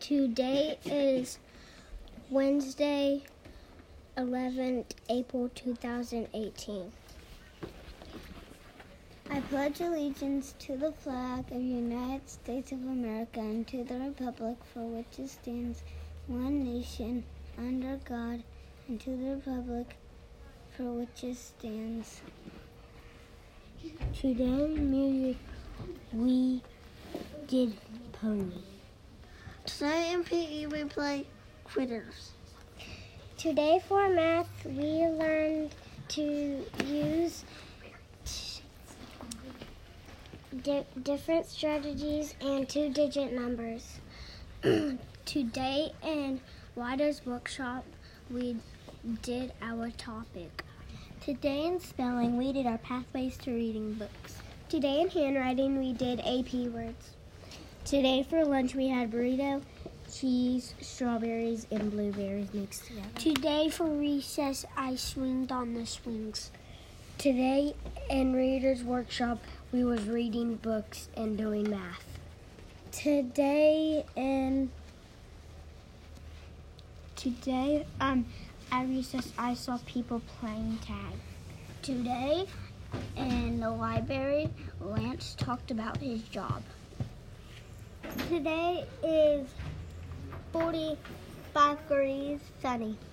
Today is Wednesday, 11th April 2018. I pledge allegiance to the flag of the United States of America and to the republic for which it stands, one nation, under God, and to the republic for which it stands. Today in music, we did Pony. Today in PE, we play Critters. Today for math, we learned to use different strategies and two-digit numbers. Today in Wider's Bookshop, we did our topic. Today in spelling, we did our pathways to reading books. Today in handwriting, we did AP words. Today for lunch, we had burrito, cheese, strawberries, and blueberries mixed together. Today for recess, I swinged on the swings. Today in Reader's Workshop, we was reading books and doing math. Today at recess, I saw people playing tag. Today in the library, Lance talked about his job. Today is 45 degrees sunny.